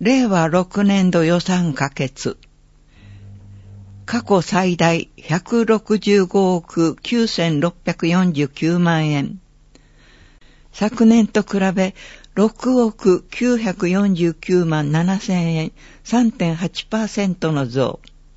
令和6年度予算可決。過去最大165億9649万円。昨年と比べ6億949万7000円 3.8% の増。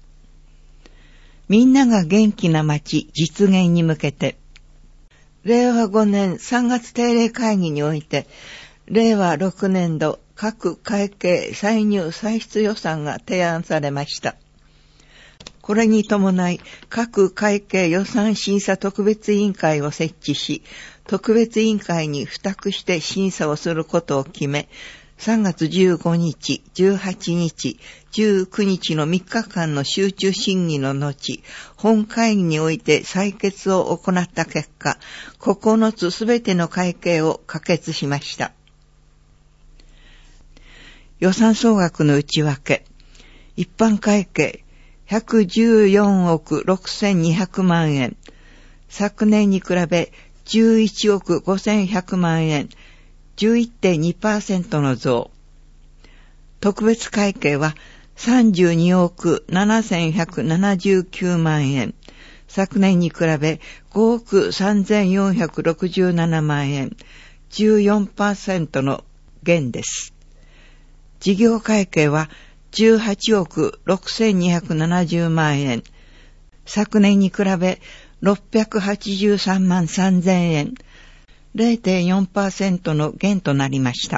みんなが元気な街実現に向けて、令和5年3月定例会議において、令和6年度各会計歳入歳出予算が提案されました。これに伴い、各会計予算審査特別委員会を設置し、特別委員会に付託して審査をすることを決め、3月15日、18日、19日の3日間の集中審議の後、本会議において採決を行った結果、9つすべての会計を可決しました。予算総額の内訳。一般会計114億6200万円。昨年に比べ11億5100万円。11.2% の増。特別会計は32億7179万円。昨年に比べ5億3467万円。14% の減です。事業会計は18億6270万円。昨年に比べ683万3000円。0.4% の減となりました。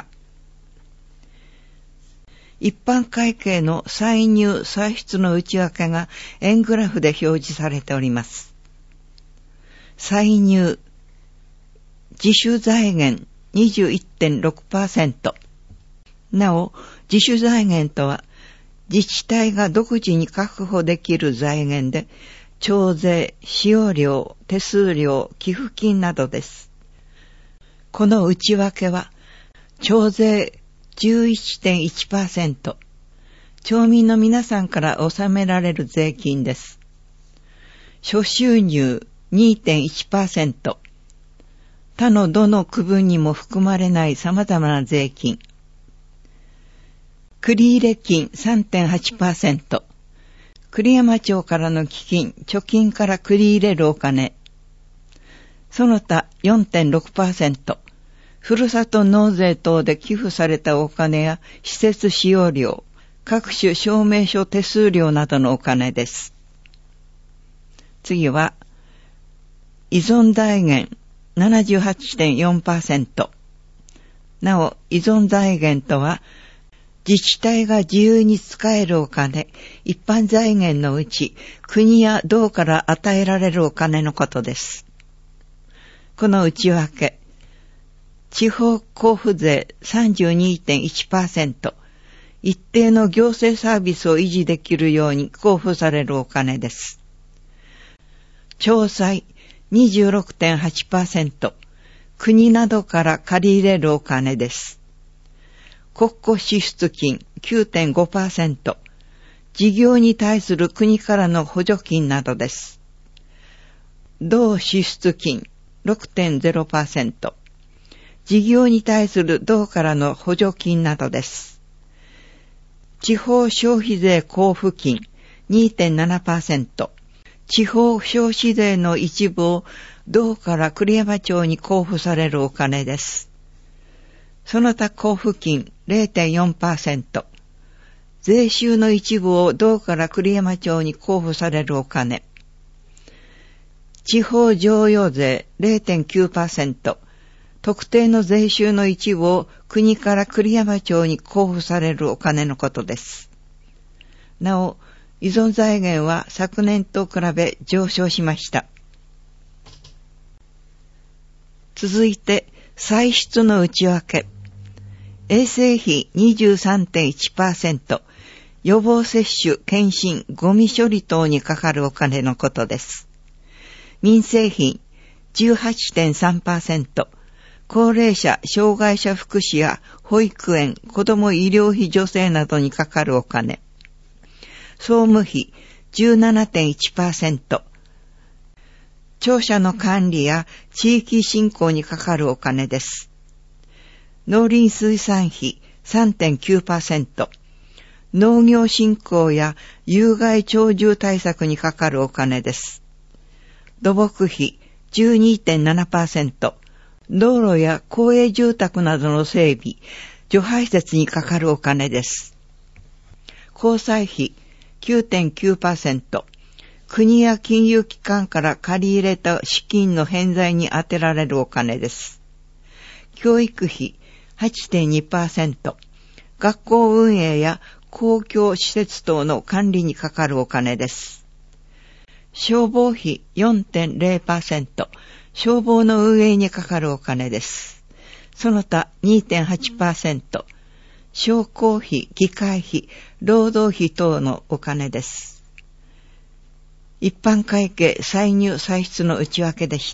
一般会計の歳入歳出の内訳が円グラフで表示されております。歳入、自主財源 21.6%。なお、自主財源とは、自治体が独自に確保できる財源で、徴税、使用料、手数料、寄付金などです。この内訳は、徴税 11.1%、町民の皆さんから納められる税金です。諸収入 2.1%、他のどの区分にも含まれない様々な税金。繰入金 3.8%、栗山町からの基金、貯金から繰り入れるお金。その他 4.6%、ふるさと納税等で寄付されたお金や施設使用料、各種証明書手数料などのお金です。次は、依存財源 78.4%。なお、依存財源とは、自治体が自由に使えるお金、一般財源のうち、国や道から与えられるお金のことです。この内訳、地方交付税 32.1%、一定の行政サービスを維持できるように交付されるお金です。町債 26.8%、国などから借り入れるお金です。国庫支出金 9.5%、事業に対する国からの補助金などです。道支出金 6.0%、事業に対する道からの補助金などです。地方消費税交付金 2.7%、地方消費税の一部を道から栗山町に交付されるお金です。その他交付金 0.4%、税収の一部を道から栗山町に交付されるお金。地方譲与税 0.9%、特定の税収の一部を国から栗山町に交付されるお金のことです。なお、依存財源は昨年と比べ上昇しました。続いて、歳出の内訳。衛生費 23.1%、予防接種、検診、ゴミ処理等にかかるお金のことです。民生費 18.3%、高齢者、障害者福祉や保育園、子ども医療費助成などにかかるお金。総務費 17.1%、庁舎の管理や地域振興にかかるお金です。農林水産費 3.9%、農業振興や有害鳥獣対策にかかるお金です。土木費 12.7%、道路や公営住宅などの整備、除排泄にかかるお金です。公債費 9.9%、国や金融機関から借り入れた資金の返済に充てられるお金です。教育費 8.2%、学校運営や公共施設等の管理にかかるお金です。消防費 4.0%、消防の運営にかかるお金です。その他 2.8%、商工費、議会費、労働費等のお金です。一般会計歳入歳出の内訳でした。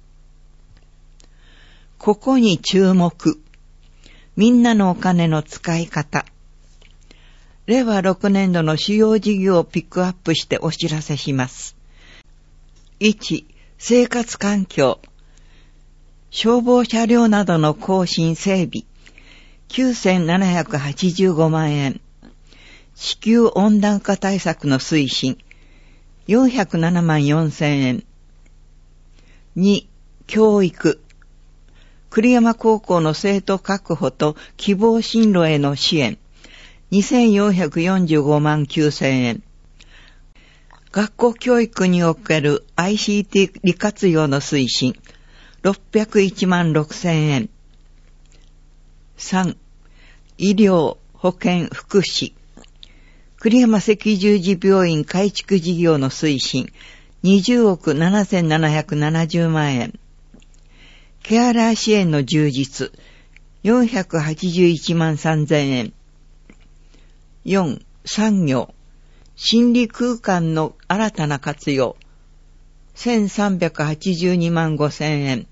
ここに注目。みんなのお金の使い方。令和6年度の主要事業をピックアップしてお知らせします。1、生活環境。消防車両などの更新整備。9785万円。地球温暖化対策の推進。407万4000円。2、教育。栗山高校の生徒確保と希望進路への支援。2445万9000円。学校教育における ICT 利活用の推進。601万6000円。3、医療、保健、福祉。栗山赤十字病院改築事業の推進。20億7770万円。ケアラー支援の充実。481万3000円。4、産業。心理空間の新たな活用。1382万5000円。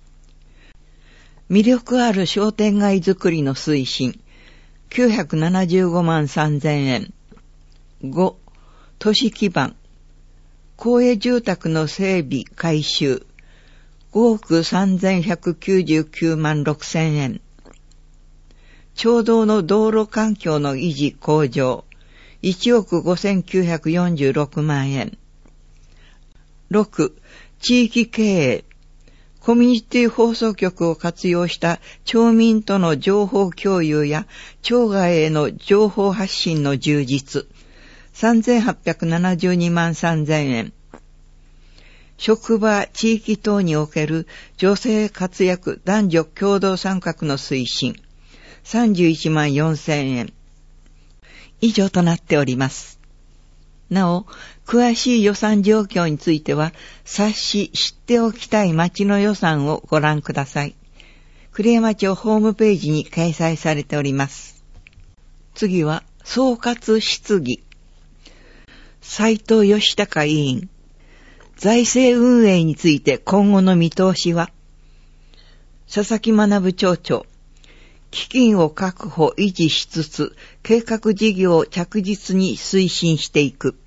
魅力ある商店街づくりの推進。975万3000円。5、都市基盤。公営住宅の整備改修。5億3199万6000円。町道の道路環境の維持向上。1億5946万円。6、地域経営。コミュニティ放送局を活用した町民との情報共有や町外への情報発信の充実。3872万3000円。職場、地域等における女性活躍男女共同参画の推進。31万4000円。以上となっております。なお、詳しい予算状況については、冊子知っておきたい町の予算をご覧ください。栗山町ホームページに掲載されております。次は、総括質疑。斉藤義孝委員。財政運営について今後の見通しは？佐々木学町長。基金を確保維持しつつ、計画事業を着実に推進していく。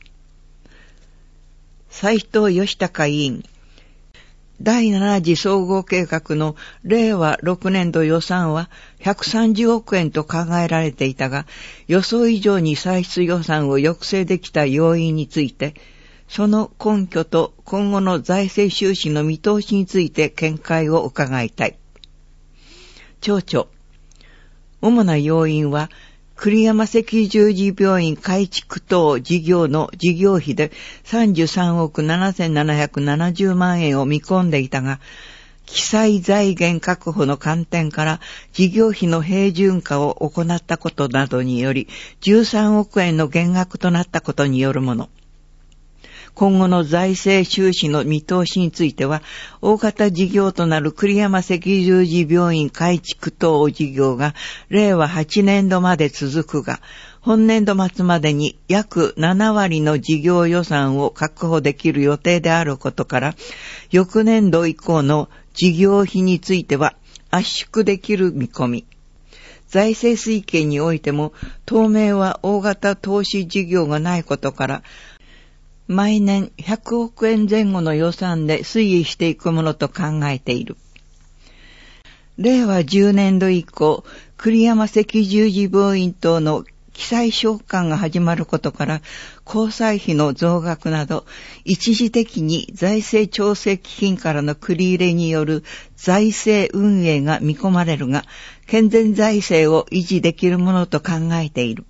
斉藤義孝委員。第7次総合計画の令和6年度予算は130億円と考えられていたが、予想以上に歳出予算を抑制できた要因について、その根拠と今後の財政収支の見通しについて見解を伺いたい。町長。主な要因は、栗山赤十字病院改築等事業の事業費で33億7770万円を見込んでいたが、記載財源確保の観点から事業費の平準化を行ったことなどにより13億円の減額となったことによるもの。今後の財政収支の見通しについては、大型事業となる栗山赤十字病院改築等事業が令和8年度まで続くが、本年度末までに約7割の事業予算を確保できる予定であることから、翌年度以降の事業費については圧縮できる見込み。財政推計においても、当面は大型投資事業がないことから、毎年100億円前後の予算で推移していくものと考えている。 令和10年度以降、栗山赤十字病院等の記載償還が始まることから、交際費の増額など、一時的に財政調整基金からの繰り入れによる財政運営が見込まれるが、健全財政を維持できるものと考えている。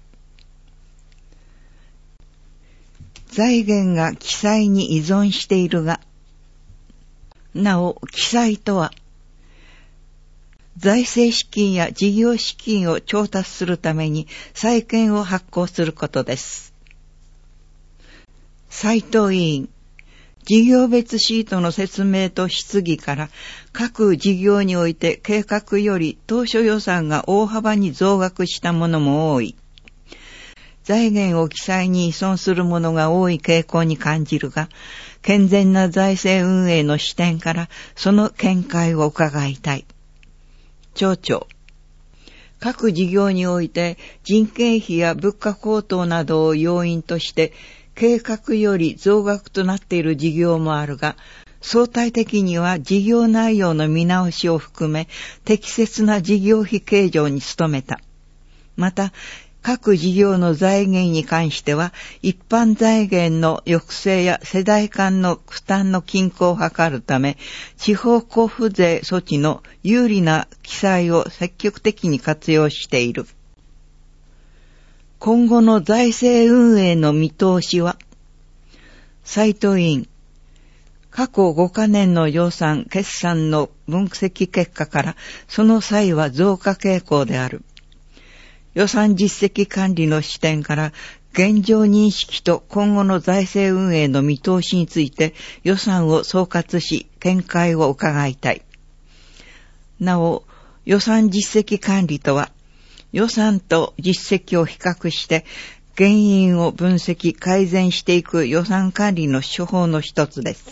財源が記載に依存しているが、なお、記載とは、財政資金や事業資金を調達するために債券を発行することです。斉藤委員、事業別シートの説明と質疑から、各事業において計画より当初予算が大幅に増額したものも多い。財源を記載に依存するものが多い傾向に感じるが、健全な財政運営の視点からその見解を伺いたい。町長、各事業において人件費や物価高騰などを要因として計画より増額となっている事業もあるが、相対的には事業内容の見直しを含め適切な事業費計上に努めた。また、各事業の財源に関しては、一般財源の抑制や世代間の負担の均衡を図るため、地方交付税措置の有利な記載を積極的に活用している。今後の財政運営の見通しは、斉藤委員、過去5カ年の予算決算の分析結果から、その際は増加傾向である。予算実績管理の視点から現状認識と今後の財政運営の見通しについて予算を総括し見解を伺いたい。なお、予算実績管理とは予算と実績を比較して原因を分析改善していく予算管理の手法の一つです。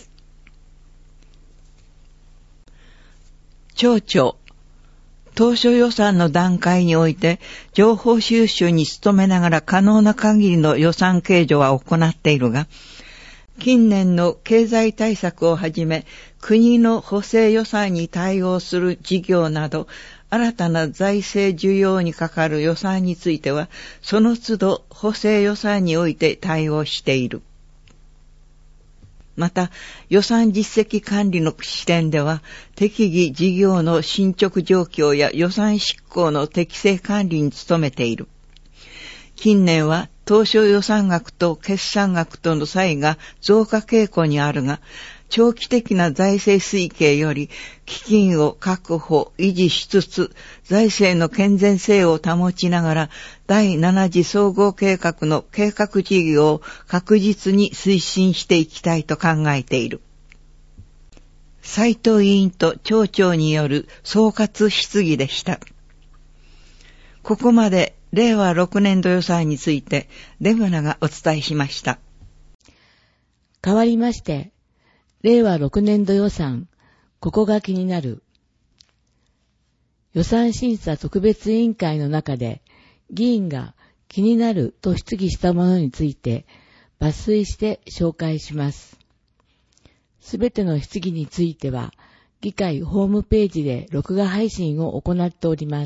町長、当初予算の段階において、情報収集に努めながら可能な限りの予算計上は行っているが、近年の経済対策をはじめ、国の補正予算に対応する事業など、新たな財政需要にかかる予算については、その都度補正予算において対応している。また、予算実績管理の視点では、適宜事業の進捗状況や予算執行の適正管理に努めている。近年は、当初予算額と決算額との差異が増加傾向にあるが、長期的な財政推計より、基金を確保、維持しつつ、財政の健全性を保ちながら、第7次総合計画の計画事業を確実に推進していきたいと考えている。斉藤委員と町長による総括質疑でした。ここまで令和6年度予算についてレムナがお伝えしました。 変わりまして、令和6年度予算、ここが気になる。予算審査特別委員会の中で、議員が気になると質疑したものについて、抜粋して紹介します。すべての質疑については、議会ホームページで録画配信を行っております。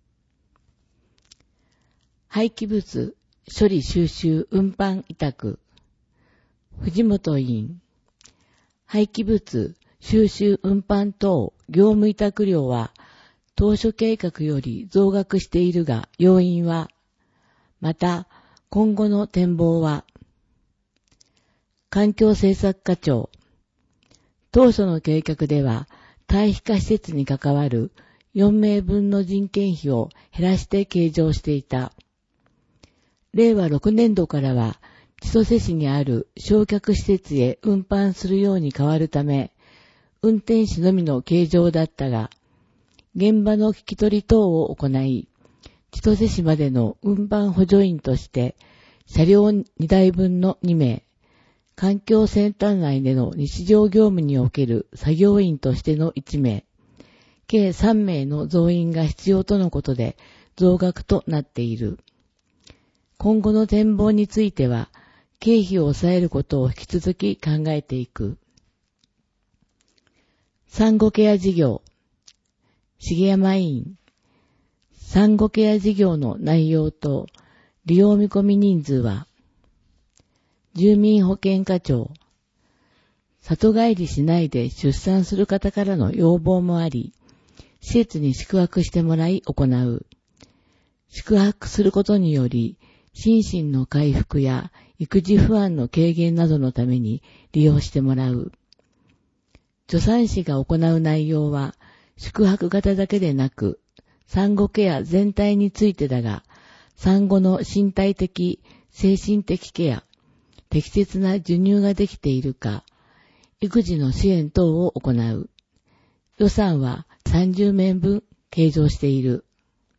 廃棄物処理収集運搬委託、藤本委員。廃棄物収集運搬等業務委託料は当初計画より増額しているが要因は、また今後の展望は、環境政策課長、当初の計画では堆肥化施設に関わる4名分の人件費を減らして計上していた。令和6年度からは千歳市にある焼却施設へ運搬するように変わるため、運転士のみの計上だったが、現場の聞き取り等を行い、千歳市までの運搬補助員として、車両2台分の2名、環境センター内での日常業務における作業員としての1名、計3名の増員が必要とのことで増額となっている。今後の展望については、経費を抑えることを引き続き考えていく。産後ケア事業。 重山委員、産後ケア事業の内容と利用見込み人数は、住民保健課長、里帰りしないで出産する方からの要望もあり、施設に宿泊してもらい行う。宿泊することにより、心身の回復や育児不安の軽減などのために利用してもらう。助産師が行う内容は、宿泊型だけでなく、産後ケア全体についてだが、産後の身体的、精神的ケア、適切な授乳ができているか、育児の支援等を行う。予算は30名分計上している。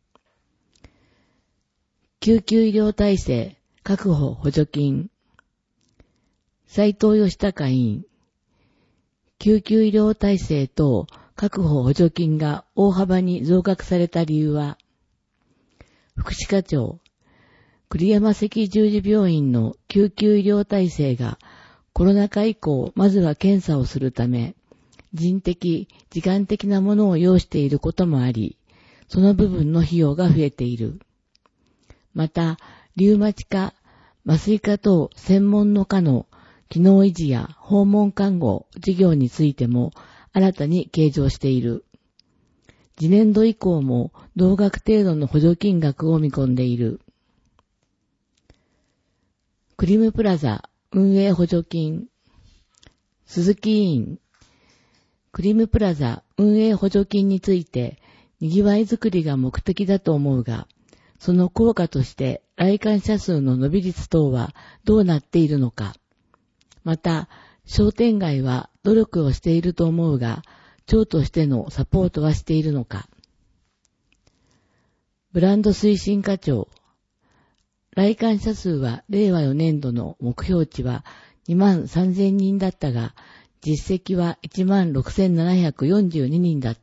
救急医療体制確保補助金。斉藤義孝委員。救急医療体制等確保補助金が大幅に増額された理由は、福祉課長、栗山赤十字病院の救急医療体制がコロナ禍以降、まずは検査をするため、人的、時間的なものを要していることもあり、その部分の費用が増えている。また、リウマチ科、麻酔科等専門の科の機能維持や訪問看護事業についても新たに計上している。次年度以降も同額程度の補助金額を見込んでいる。クリムプラザ運営補助金。鈴木委員。クリムプラザ運営補助金について、賑わいづくりが目的だと思うが、その効果として来館者数の伸び率等はどうなっているのか。また、商店街は努力をしていると思うが、庁としてのサポートはしているのか。ブランド推進課長。来館者数は令和4年度の目標値は23,000人だったが、実績は16,742人だった。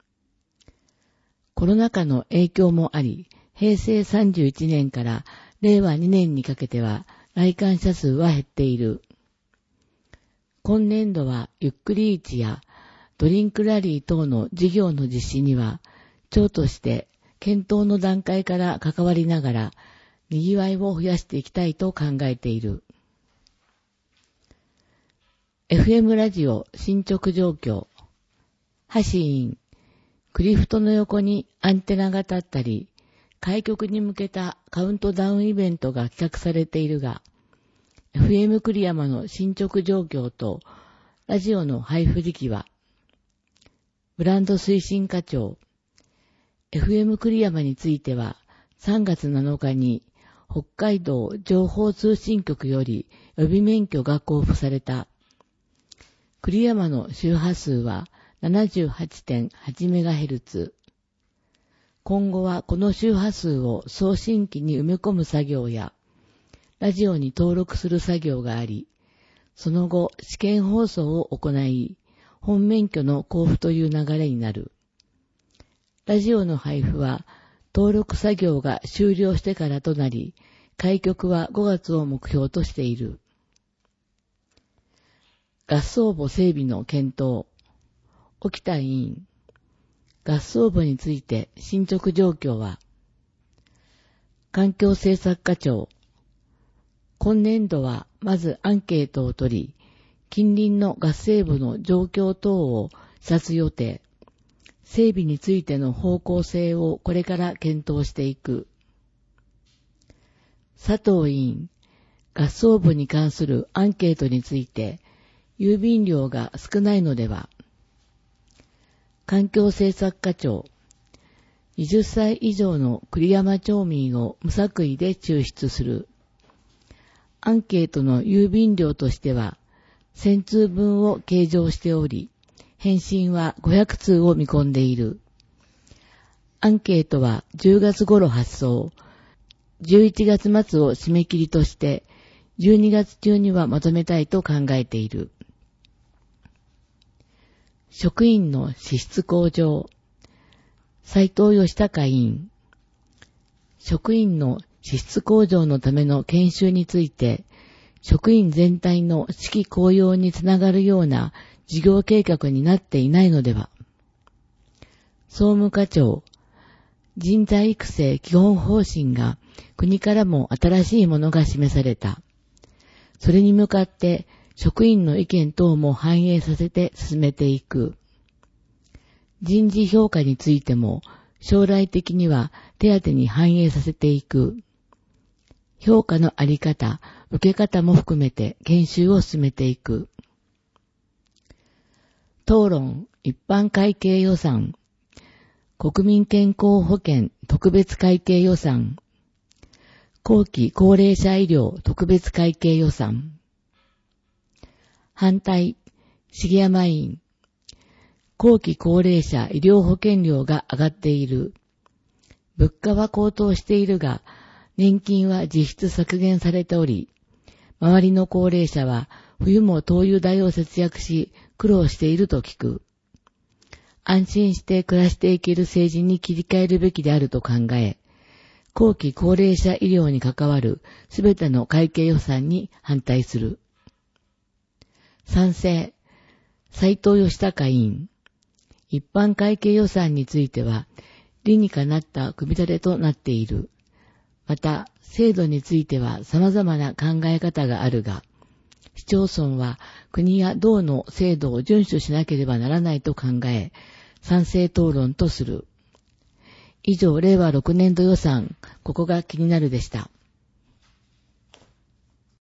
コロナ禍の影響もあり、平成31年から令和2年にかけては来館者数は減っている。今年度はゆっくり市やドリンクラリー等の事業の実施には、庁として検討の段階から関わりながら、賑わいを増やしていきたいと考えている。FM ラジオ進捗状況。橋委員。クリフトの横にアンテナが立ったり、開局に向けたカウントダウンイベントが企画されているが、FM 栗山の進捗状況とラジオの配布時期は、ブランド推進課長。FM 栗山については、3月7日に北海道情報通信局より予備免許が交付された。栗山の周波数は 78.8MHz。今後はこの周波数を送信機に埋め込む作業や、ラジオに登録する作業があり、その後試験放送を行い、本免許の交付という流れになる。ラジオの配布は、登録作業が終了してからとなり、開局は5月を目標としている。合葬墓整備の検討。沖田委員。合葬墓について進捗状況は、環境政策課長。今年度はまずアンケートを取り、近隣の合葬墓の状況等を視察予定。整備についての方向性をこれから検討していく。佐藤委員、合葬墓に関するアンケートについて、郵便量が少ないのでは。環境政策課長、20歳以上の栗山町民を無作為で抽出する。アンケートの郵便量としては、1000通分を計上しており、返信は500通を見込んでいる。アンケートは10月頃発送、11月末を締め切りとして、12月中にはまとめたいと考えている。職員の資質向上。斉藤義孝委員。職員の資質向上のための研修について、職員全体の士気高揚につながるような事業計画になっていないのでは。 総務課長、人材育成基本方針が国からも新しいものが示された。それに向かって職員の意見等も反映させて進めていく。人事評価についても将来的には手当に反映させていく。評価のあり方、受け方も含めて研修を進めていく。討論、一般会計予算、国民健康保険特別会計予算、後期高齢者医療特別会計予算。反対、重山委員、後期高齢者医療保険料が上がっている。物価は高騰しているが、年金は実質削減されており、周りの高齢者は冬も灯油代を節約し苦労していると聞く。安心して暮らしていける政治に切り替えるべきであると考え、後期高齢者医療に関わるすべての会計予算に反対する。賛成、斉藤義孝委員。一般会計予算については理にかなった組み立てとなっている。また、制度については様々な考え方があるが、市町村は国や道の制度を遵守しなければならないと考え、賛成討論とする。以上、令和6年度予算、ここが気になるでした。